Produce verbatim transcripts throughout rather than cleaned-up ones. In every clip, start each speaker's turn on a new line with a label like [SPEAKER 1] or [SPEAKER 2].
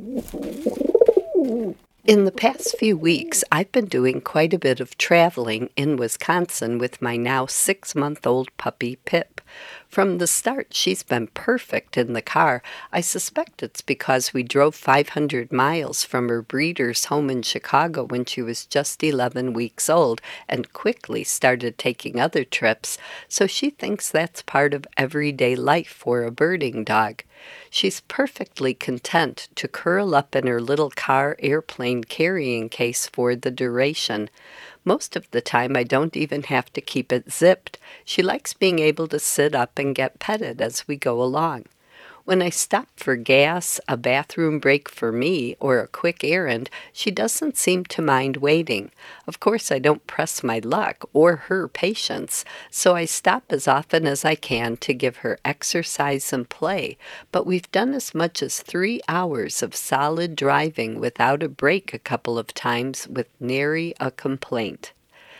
[SPEAKER 1] In the past few weeks, I've been doing quite a bit of traveling in Wisconsin with my now six-month-old puppy, Pip. From the start, she's been perfect in the car. I suspect it's because we drove five hundred miles from her breeder's home in Chicago when she was just eleven weeks old and quickly started taking other trips, so she thinks that's part of everyday life for a birding dog. She's perfectly content to curl up in her little car airplane carrying case for the duration. Most of the time I don't even have to keep it zipped. She likes being able to sit up and get petted as we go along. When I stop for gas, a bathroom break for me, or a quick errand, she doesn't seem to mind waiting. Of course, I don't press my luck or her patience, so I stop as often as I can to give her exercise and play, but we've done as much as three hours of solid driving without a break a couple of times with nary a complaint.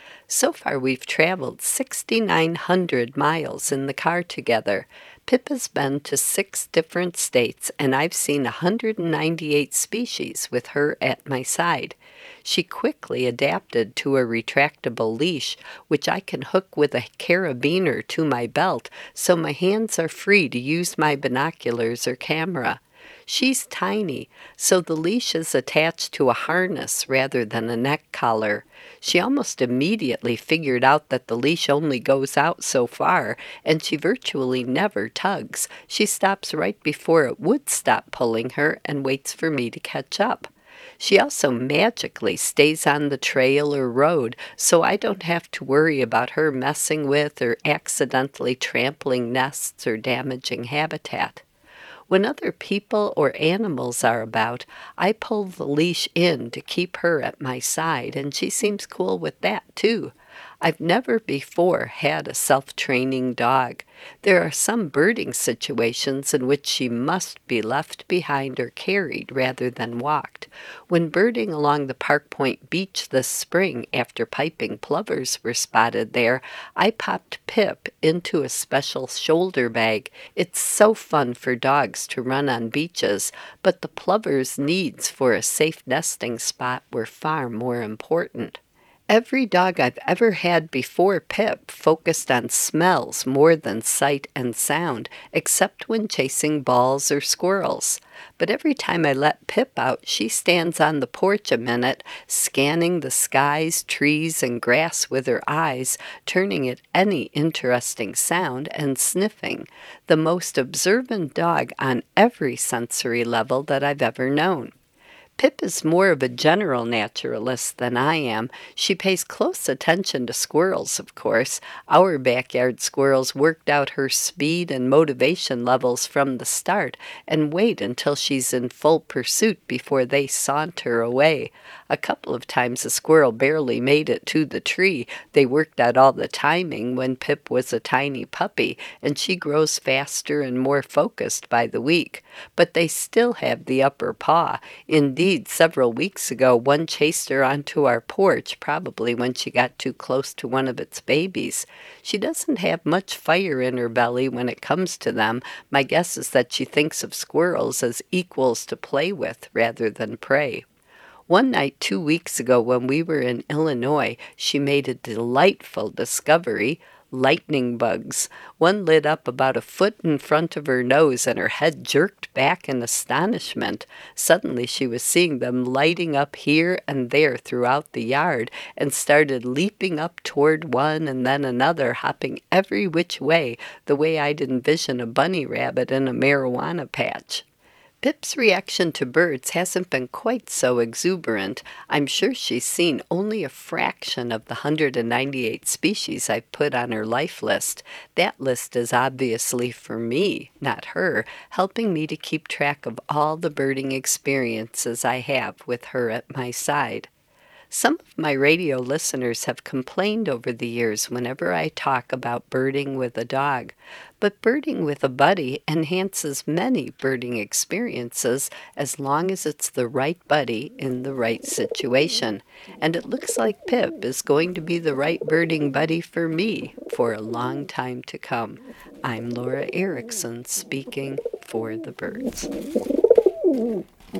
[SPEAKER 1] So far, we've traveled six thousand nine hundred miles in the car together. Pip has been to six different states, and I've seen one hundred ninety-eight species with her at my side. She quickly adapted to a retractable leash, which I can hook with a carabiner to my belt, so my hands are free to use my binoculars or camera. She's tiny, so the leash is attached to a harness rather than a neck collar. She almost immediately figured out that the leash only goes out so far, and she virtually never tugs. She stops right before it would stop pulling her and waits for me to catch up. She also magically stays on the trail or road, so I don't have to worry about her messing with or accidentally trampling nests or damaging habitat. When other people or animals are about, I pull the leash in to keep her at my side, and she seems cool with that, too. I've never before had a self-training dog. There are some birding situations in which she must be left behind or carried rather than walked. When birding along the Park Point beach this spring after piping plovers were spotted there, I popped Pip into a special shoulder bag. It's so fun for dogs to run on beaches, but the plovers' needs for a safe nesting spot were far more important. Every dog I've ever had before Pip focused on smells more than sight and sound, except when chasing balls or squirrels. But every time I let Pip out, she stands on the porch a minute, scanning the skies, trees, and grass with her eyes, turning at any interesting sound and sniffing. The most observant dog on every sensory level that I've ever known. Pip is more of a general naturalist than I am. She pays close attention to squirrels, of course. Our backyard squirrels worked out her speed and motivation levels from the start and wait until she's in full pursuit before they saunter away. A couple of times a squirrel barely made it to the tree. They worked out all the timing when Pip was a tiny puppy, and she grows faster and more focused by the week. But they still have the upper paw. Indeed, several weeks ago, one chased her onto our porch, probably when she got too close to one of its babies. She doesn't have much fire in her belly when it comes to them. My guess is that she thinks of squirrels as equals to play with rather than prey. One night two weeks ago when we were in Illinois, she made a delightful discovery. Lightning bugs. One lit up about a foot in front of her nose, and her head jerked back in astonishment. Suddenly she was seeing them lighting up here and there throughout the yard, and started leaping up toward one and then another, hopping every which way, the way I'd envision a bunny rabbit in a marijuana patch. Pip's reaction to birds hasn't been quite so exuberant. I'm sure she's seen only a fraction of the one hundred ninety-eight species I've put on her life list. That list is obviously for me, not her, helping me to keep track of all the birding experiences I have with her at my side. Some of my radio listeners have complained over the years whenever I talk about birding with a dog, but birding with a buddy enhances many birding experiences as long as it's the right buddy in the right situation. And it looks like Pip is going to be the right birding buddy for me for a long time to come. I'm Laura Erickson speaking for the birds.